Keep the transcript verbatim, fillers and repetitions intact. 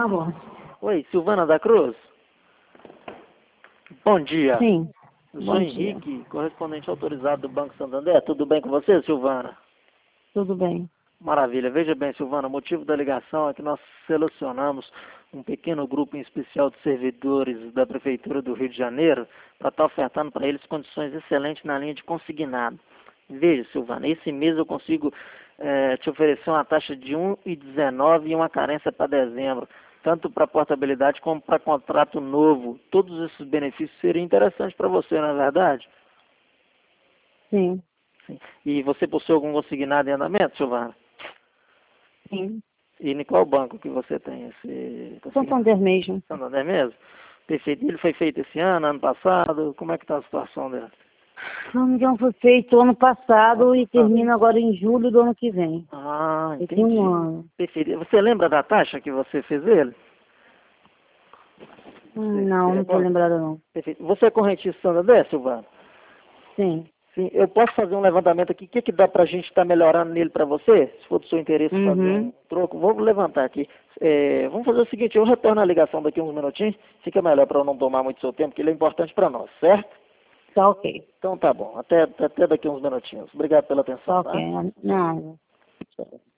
Ah, bom. Oi, Silvana da Cruz? Bom dia. Sim. Eu Bom sou dia. Henrique, correspondente autorizado do Banco Santander. Tudo bem com você, Silvana? Tudo bem. Maravilha. Veja bem, Silvana, o motivo da ligação é que nós selecionamos um pequeno grupo em especial de servidores da Prefeitura do Rio de Janeiro para estar ofertando para eles condições excelentes na linha de consignado. Veja, Silvana, esse mês eu consigo eh, te oferecer uma taxa de um vírgula dezenove e uma carência para dezembro, tanto para portabilidade como para contrato novo. Todos esses benefícios seriam interessantes para você, não é verdade? Sim. Sim. E você possui algum consignado em andamento, Silvana? Sim. E em qual banco que você tem esse consignado? Santander mesmo. Santander mesmo? Perfeito. Ele foi feito esse ano, ano passado? Como é que está a situação dele? Se não me engano, foi feito ano passado Ano e passado. termina agora em julho do ano que vem. Ah, Tem um entendi. ano. Perfeito. Você lembra da taxa que você fez ele? Hum, Não, não estou Recorda? lembrada não. Perfeito. Você é correntista Santander, Silvana? Sim. Sim. Eu posso fazer um levantamento aqui. O que, que dá para a gente estar melhorando nele para você? Se for do seu interesse fazer Uhum. um troco, vou levantar aqui. É, vamos fazer o seguinte, eu retorno a ligação daqui a uns minutinhos. Fica melhor para eu não tomar muito seu tempo, porque ele é importante para nós, certo? Tá ok. Então tá bom. Até, até daqui a uns minutinhos. Obrigado pela atenção, Tá tá? ok. Não.